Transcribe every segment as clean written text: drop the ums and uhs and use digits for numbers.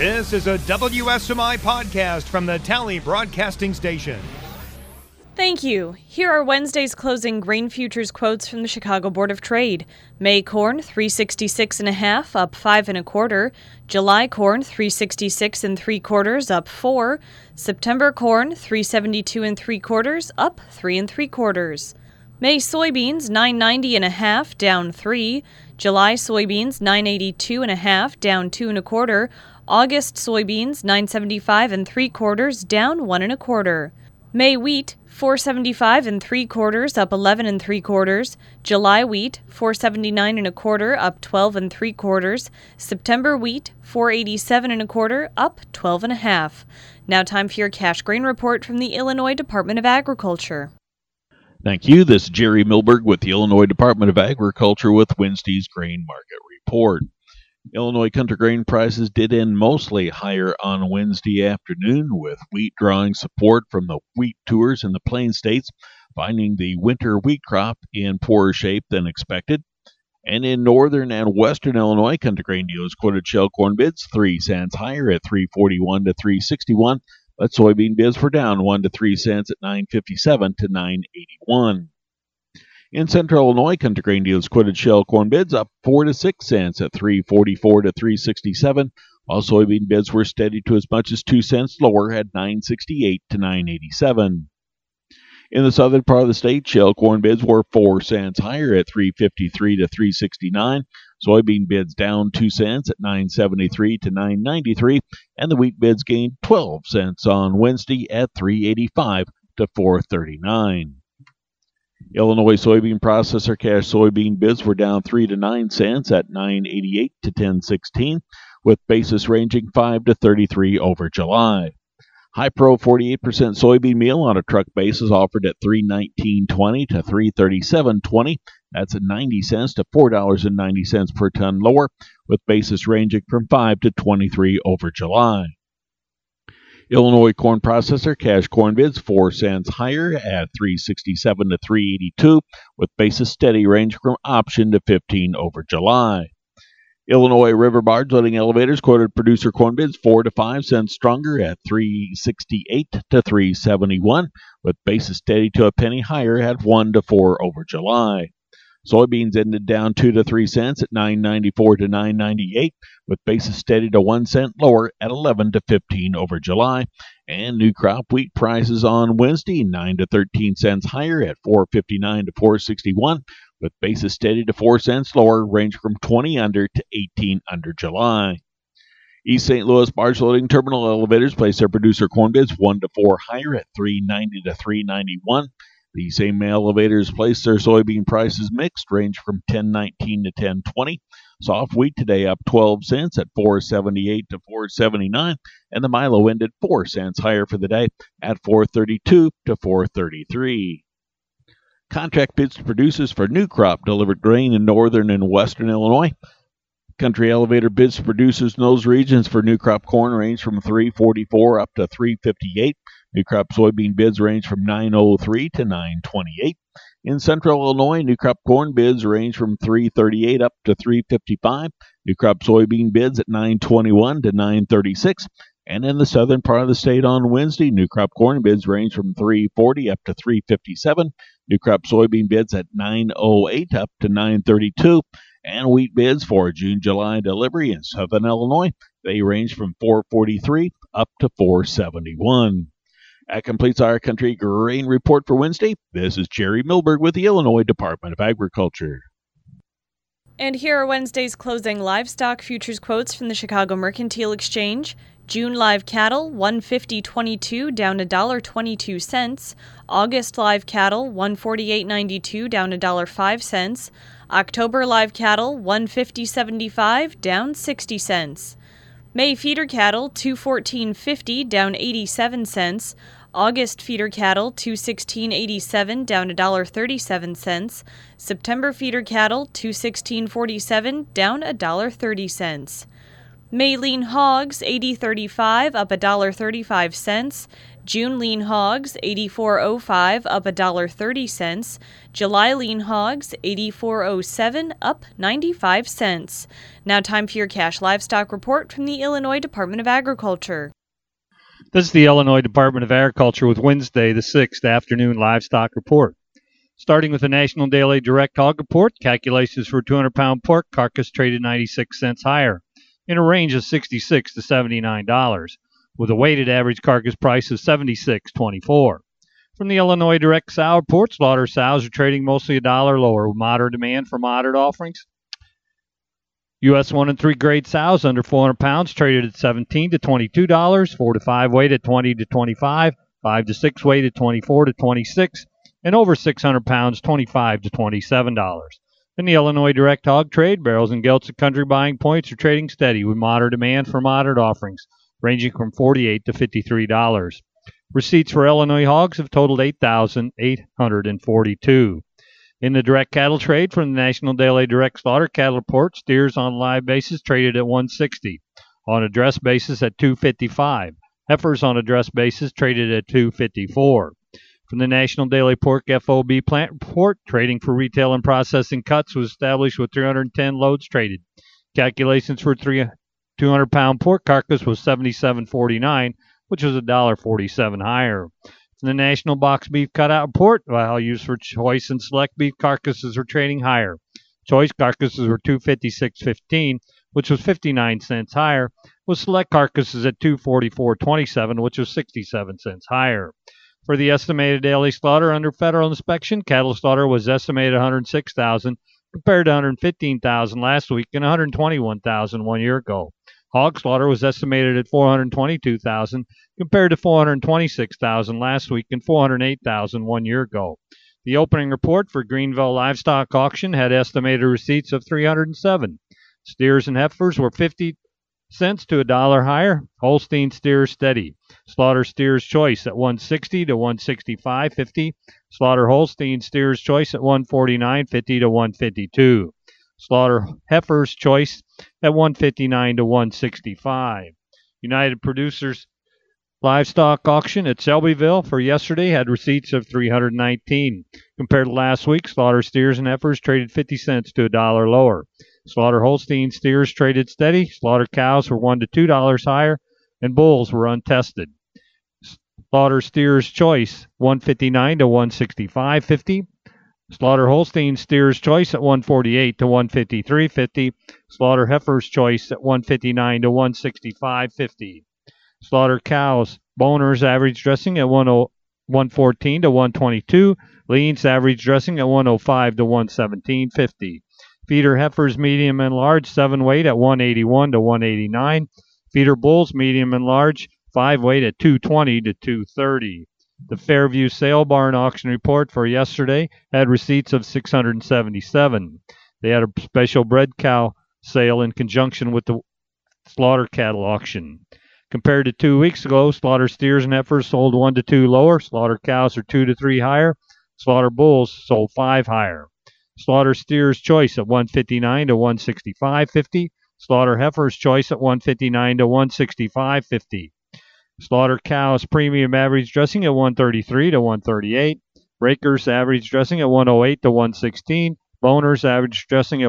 This is a WSMI podcast from the Tally Broadcasting Station. Thank you. Here are Wednesday's closing grain futures quotes from the Chicago Board of Trade. May corn, 366.5, up 5 1/4. July corn, 366 3/4, up 4. September corn, 372 3/4, up 3 3/4. May soybeans, 990.5, down 3. July soybeans, 982.5, down 2 1/4. August soybeans, 975 3/4, down 1 1/4. May wheat, 475 3/4, up 11 3/4. July wheat, 479 1/4, up 12 3/4. September wheat, 487 1/4, up 12 1/2. Now time for your cash grain report from the Illinois Department of Agriculture. Thank you. This is Jerry Milberg with the Illinois Department of Agriculture with Wednesday's grain market report. Illinois country grain prices did end mostly higher on Wednesday afternoon, with wheat drawing support from the wheat tours in the Plain States, finding the winter wheat crop in poorer shape than expected. And in northern and western Illinois, country grain dealers quoted shell corn bids 3 cents higher at $3.41 to $3.61, but soybean bids were down 1 to 3 cents at $9.57 to $9.81. In central Illinois, country grain dealers quoted shell corn bids up 4 to 6 cents at $3.44 to $3.67, while soybean bids were steady to as much as 2 cents lower at $9.68 to $9.87. In the southern part of the state, shell corn bids were 4 cents higher at $3.53 to $3.69, soybean bids down 2 cents at $9.73 to $9.93, and the wheat bids gained 12 cents on Wednesday at $3.85 to $4.39. Illinois soybean processor cash soybean bids were down 3 to 9 cents at $9.88 to $10.16, with basis ranging 5 to 33 over July. High Pro 48% soybean meal on a truck basis offered at $3.19.20 to $3.37.20. That's at 90 cents to $4.90 per ton lower, with basis ranging from 5 to 23 over July. Illinois corn processor cash corn bids 4 cents higher at $3.67 to $3.82, with basis steady range from option to 15 over July. Illinois river barge loading elevators quoted producer corn bids 4 to 5 cents stronger at $3.68 to $3.71, with basis steady to a penny higher at 1 to 4 over July. Soybeans ended down 2 to 3 cents at $9.94 to $9.98, with basis steady to 1 cent lower at 11 to 15 over July. And new crop wheat prices on Wednesday 9 to 13 cents higher at $4.59 to $4.61, with basis steady to 4 cents lower, range from 20 under to 18 under July. East St. Louis barge loading terminal elevators placed their producer corn bids 1 to 4 higher at $3.90 to $3.91. The same elevators placed their soybean prices mixed, range from $10.19 to $10.20. Soft wheat today up 12 cents at $4.78 to $4.79, and the Milo ended 4 cents higher for the day at $4.32 to $4.33. Contract bids to producers for new crop delivered grain in northern and western Illinois. Country elevator bids to producers in those regions for new crop corn range from $3.44 up to $3.58. New crop soybean bids range from $9.03 to $9.28. In central Illinois, new crop corn bids range from $3.38 up to $3.55. New crop soybean bids at $9.21 to $9.36. And in the southern part of the state on Wednesday, new crop corn bids range from $3.40 up to $3.57. New crop soybean bids at $9.08 up to $9.32. And wheat bids for June-July delivery in southern Illinois, they range from $4.43 up to $4.71. That completes our country grain report for Wednesday. This is Jerry Milberg with the Illinois Department of Agriculture. And here are Wednesday's closing livestock futures quotes from the Chicago Mercantile Exchange. June live cattle, $150.22, down $1.22. August live cattle, $148.92, down $1.05. October live cattle, $150.75, down 60 cents. May feeder cattle, $214.50, down 87 cents. August feeder cattle, $216.87, down $1.37. September feeder cattle, $216.47, down $1.30. May lean hogs, $80.35, up $1.35. June lean hogs, $84.05, up $1.30. July lean hogs, $84.07, up 95 cents. Now time for your cash livestock report from the Illinois Department of Agriculture. This is the Illinois Department of Agriculture with Wednesday, the 6th afternoon livestock report. Starting with the National Daily Direct Hog Report, calculations for 200-pound pork carcass traded 96 cents higher, in a range of $66 to $79, with a weighted average carcass price of $76.24. From the Illinois Direct Sow Report, slaughter sows are trading mostly $1 lower, with moderate demand for moderate offerings. U.S. 1 and 3 grade sows under 400 pounds traded at $17 to $22, 4 to 5 weight at $20 to $25, 5 to 6 weight at $24 to $26, and over 600 pounds $25 to $27. In the Illinois Direct Hog Trade, barrels and gelts at country buying points are trading steady with moderate demand for moderate offerings, ranging from $48 to $53. Receipts for Illinois hogs have totaled $8,842. In the direct cattle trade from the National Daily Direct Slaughter Cattle Report, steers on live basis traded at $160, on a dress basis at $255. Heifers on a dress basis traded at $254. From the National Daily Pork FOB Plant Report, trading for retail and processing cuts was established with 310 loads traded. Calculations for 200-pound pork carcass was $77.49, which was $1.47 higher. In the National Box Beef Cutout Report, values for choice and select beef carcasses are trading higher. Choice carcasses were $256.15, which was 59 cents higher, with select carcasses at $244.27, which was 67 cents higher. For the estimated daily slaughter under federal inspection, cattle slaughter was estimated 106,000 compared to 115,000 last week and 121,000 1 year ago. Hog slaughter was estimated at 422,000 compared to 426,000 last week and 408,000 1 year ago. The opening report for Greenville Livestock Auction had estimated receipts of 307. Steers and heifers were 50 cents to $1 higher. Holstein steers steady. Slaughter steers choice at $160 to $165.50. Slaughter Holstein steers choice at $149.50 to $152. Slaughter heifers choice at $159 to $165. United Producers Livestock Auction at Shelbyville for yesterday had receipts of 319. Compared to last week, slaughter steers and heifers traded 50 cents to $1 lower. Slaughter Holstein steers traded steady. Slaughter cows were $1 to $2 higher, and bulls were untested. Slaughter steers choice $159 to $165.50. Slaughter Holstein steers choice at $148 to $153.50. Slaughter heifers choice at $159 to $165.50. Slaughter cows boners average dressing at $114 to $122. Leans average dressing at $105 to $117.50. Feeder heifers medium and large 7 weight at $181 to $189. Feeder bulls medium and large 5 weight at $220 to $230. The Fairview Sale Barn Auction Report for yesterday had receipts of 677. They had a special bred cow sale in conjunction with the slaughter cattle auction. Compared to 2 weeks ago, slaughter steers and heifers sold 1 to 2 lower. Slaughter cows are 2 to 3 higher. Slaughter bulls sold 5 higher. Slaughter steers choice at $159 to $165.50. Slaughter heifers choice at $159 to $165.50. Slaughter cows premium average dressing at $133 to $138. Breakers average dressing at $108 to $116. Boners average dressing at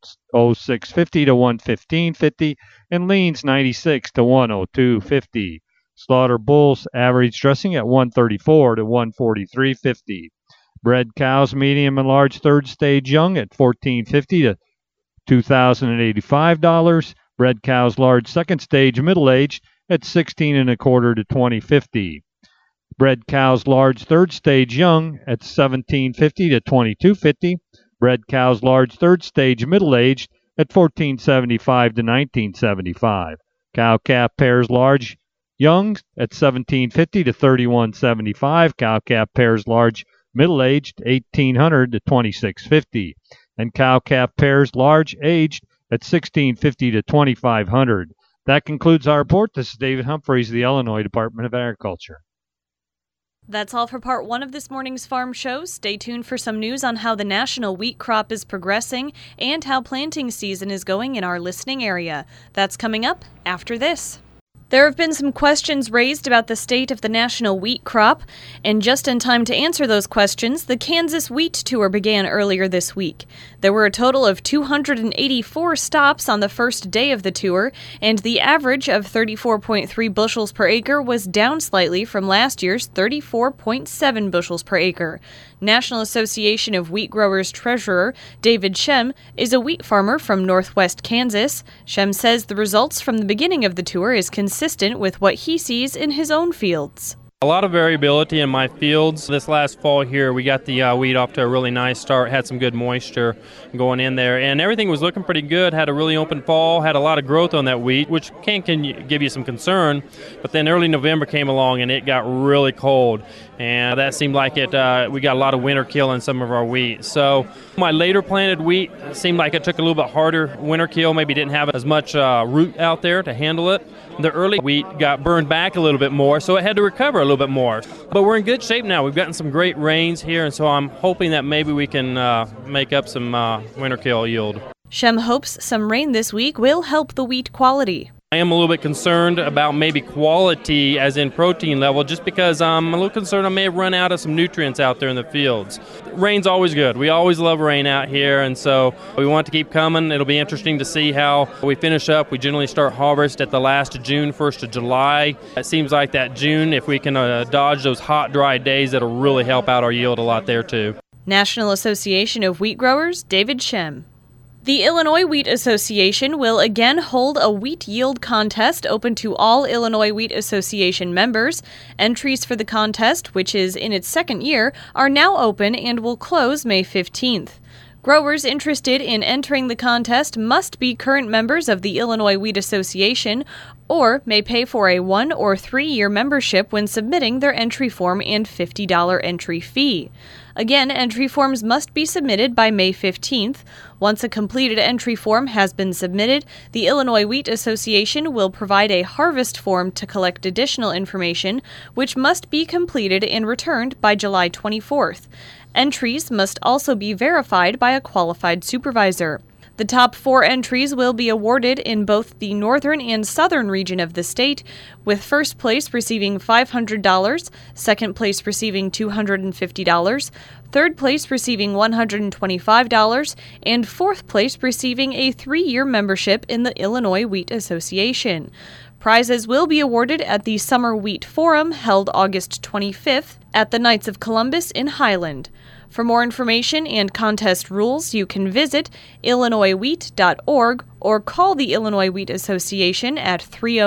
$106.50 to $115.50. And leans $96 to $102.50. Slaughter bulls average dressing at $134 to $143.50. Bred cows medium and large third stage young at $1,450 to $2,085. Bred cows large second stage middle aged at $16.25 to $20.50. Bred cows large third stage young at $17.50 to $22.50. Bred cows large third stage middle aged at $14.75 to $19.75. Cow calf pairs large young at $17.50 to $31.75. Cow calf pairs large middle aged $1,800 to $26.50. And cow calf pairs large aged at $16.50 to $2,500. That concludes our report. This is David Humphreys of the Illinois Department of Agriculture. That's all for part 1 of this morning's farm show. Stay tuned for some news on how the national wheat crop is progressing and how planting season is going in our listening area. That's coming up after this. There have been some questions raised about the state of the national wheat crop, and just in time to answer those questions, the Kansas Wheat Tour began earlier this week. There were a total of 284 stops on the first day of the tour, and the average of 34.3 bushels per acre was down slightly from last year's 34.7 bushels per acre. National Association of Wheat Growers treasurer David Shem is a wheat farmer from northwest Kansas. Shem says the results from the beginning of the tour is consistent with what he sees in his own fields. A lot of variability in my fields. This last fall here, we got the wheat off to a really nice start, had some good moisture going in there, and everything was looking pretty good, had a really open fall, had a lot of growth on that wheat, which can give you some concern, but then early November came along and it got really cold, and that seemed like we got a lot of winter kill in some of our wheat. So my later planted wheat seemed like it took a little bit harder winter kill, maybe didn't have as much root out there to handle it. The early wheat got burned back a little bit more, so it had to recover a little bit more. But we're in good shape now. We've gotten some great rains here, and so I'm hoping that maybe we can make up some winter kill yield. Shem hopes some rain this week will help the wheat quality. I am a little bit concerned about maybe quality as in protein level, just because I'm a little concerned I may have run out of some nutrients out there in the fields. Rain's always good. We always love rain out here, and so we want it to keep coming. It'll be interesting to see how we finish up. We generally start harvest at the last of June, 1st of July. It seems like that June, if we can dodge those hot, dry days, that'll really help out our yield a lot there too. National Association of Wheat Growers, David Shem. The Illinois Wheat Association will again hold a wheat yield contest open to all Illinois Wheat Association members. Entries for the contest, which is in its second year, are now open and will close May 15th. Growers interested in entering the contest must be current members of the Illinois Wheat Association or may pay for a 1 or 3 year membership when submitting their entry form and $50 entry fee. Again, entry forms must be submitted by May 15th. Once a completed entry form has been submitted, the Illinois Wheat Association will provide a harvest form to collect additional information, which must be completed and returned by July 24th. Entries must also be verified by a qualified supervisor. The top 4 entries will be awarded in both the northern and southern region of the state, with first place receiving $500, second place receiving $250, third place receiving $125, and fourth place receiving a 3-year membership in the Illinois Wheat Association. Prizes will be awarded at the Summer Wheat Forum held August 25th at the Knights of Columbus in Highland. For more information and contest rules, you can visit illinoiswheat.org or call the Illinois Wheat Association at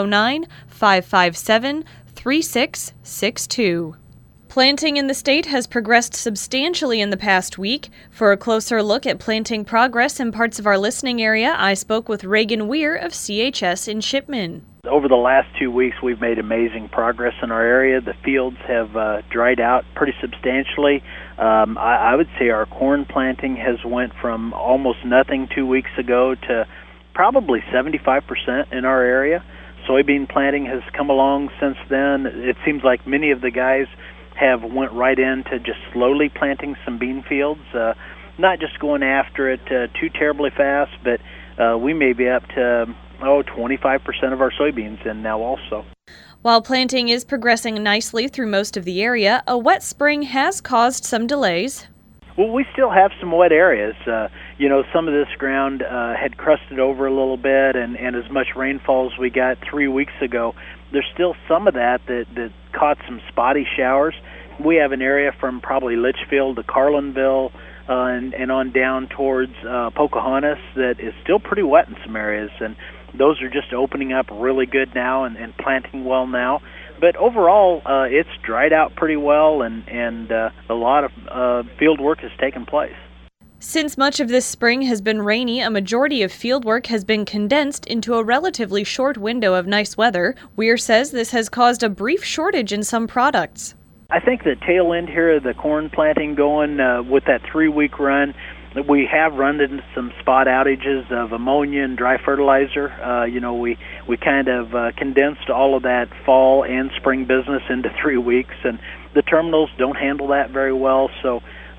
309-557-3662. Planting in the state has progressed substantially in the past week. For a closer look at planting progress in parts of our listening area, I spoke with Reagan Weir of CHS in Shipman. Over the last 2 weeks, we've made amazing progress in our area. The fields have dried out pretty substantially. I would say our corn planting has went from almost nothing 2 weeks ago to probably 75% in our area. Soybean planting has come along since then. It seems like many of the guys have went right into just slowly planting some bean fields, not just going after it too terribly fast, but we may be up to 25% of our soybeans in now also. While planting is progressing nicely through most of the area, a wet spring has caused some delays. Well, we still have some wet areas. Some of this ground had crusted over a little bit, and as much rainfall as we got 3 weeks ago, there's still some of that caught some spotty showers. We have an area from probably Litchfield to Carlinville and on down towards Pocahontas that is still pretty wet in some areas, and those are just opening up really good now and planting well now. But overall, it's dried out pretty well, and a lot of field work has taken place. Since much of this spring has been rainy, a majority of field work has been condensed into a relatively short window of nice weather. Weir says this has caused a brief shortage in some products. I think the tail end here of the corn planting going with that 3-week run, we have run into some spot outages of ammonia and dry fertilizer. We kind of condensed all of that fall and spring business into 3 weeks, and the terminals don't handle that very well. So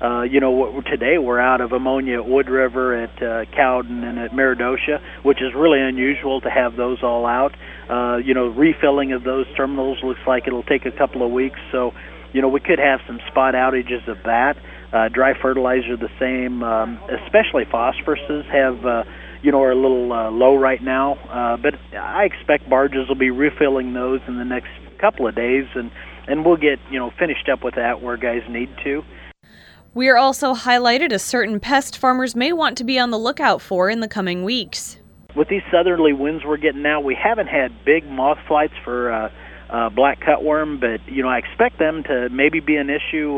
Today we're out of ammonia at Wood River, at Cowden, and at Meridosha, which is really unusual to have those all out. Refilling of those terminals looks like it'll take a couple of weeks, so we could have some spot outages of that. Dry fertilizer the same, especially phosphoruses are a little low right now, but I expect barges will be refilling those in the next couple of days, and we'll get finished up with that where guys need to. We are also highlighted a certain pest farmers may want to be on the lookout for in the coming weeks. With these southerly winds we're getting now, we haven't had big moth flights for black cutworm, but I expect them to maybe be an issue.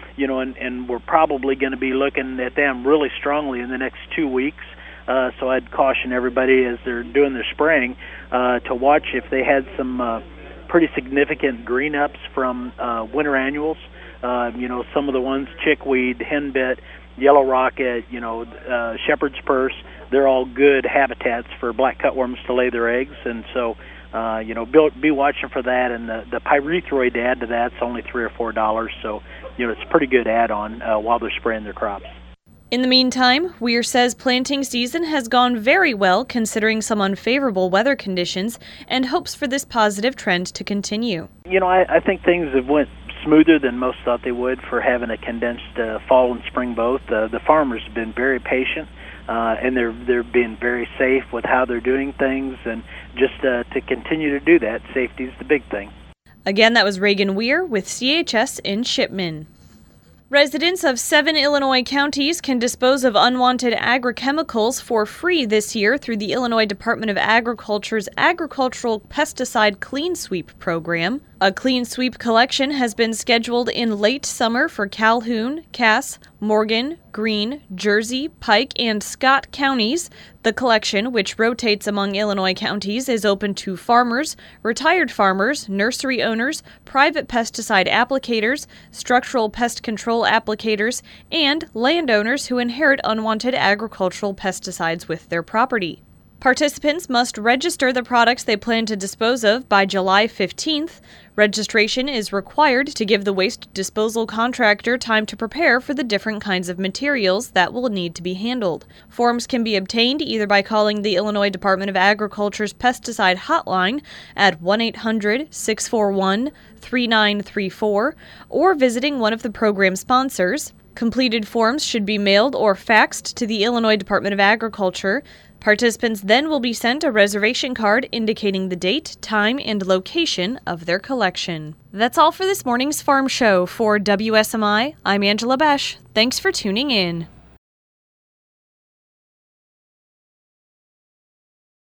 And we're probably going to be looking at them really strongly in the next 2 weeks. So I'd caution everybody as they're doing their spraying to watch if they had some pretty significant green ups from winter annuals. Some of the ones, chickweed, henbit, yellow rocket, shepherd's purse, they're all good habitats for black cutworms to lay their eggs. And so, be watching for that. And the pyrethroid to add to that's only $3 or $4. So, it's a pretty good add-on while they're spraying their crops. In the meantime, Weir says planting season has gone very well considering some unfavorable weather conditions and hopes for this positive trend to continue. I think things have went smoother than most thought they would for having a condensed fall and spring both. The farmers have been very patient, and they're being very safe with how they're doing things, and just to continue to do that, safety is the big thing. Again, that was Reagan Weir with CHS in Shipman. Residents of 7 Illinois counties can dispose of unwanted agrochemicals for free this year through the Illinois Department of Agriculture's Agricultural Pesticide Clean Sweep program. A clean sweep collection has been scheduled in late summer for Calhoun, Cass, Morgan, Greene, Jersey, Pike, and Scott counties. The collection, which rotates among Illinois counties, is open to farmers, retired farmers, nursery owners, private pesticide applicators, structural pest control applicators, and landowners who inherit unwanted agricultural pesticides with their property. Participants must register the products they plan to dispose of by July 15th. Registration is required to give the waste disposal contractor time to prepare for the different kinds of materials that will need to be handled. Forms can be obtained either by calling the Illinois Department of Agriculture's pesticide hotline at 1-800-641-3934 or visiting one of the program sponsors. Completed forms should be mailed or faxed to the Illinois Department of Agriculture. Participants then will be sent a reservation card indicating the date, time, and location of their collection. That's all for this morning's Farm Show. For WSMI, I'm Angela Besh. Thanks for tuning in.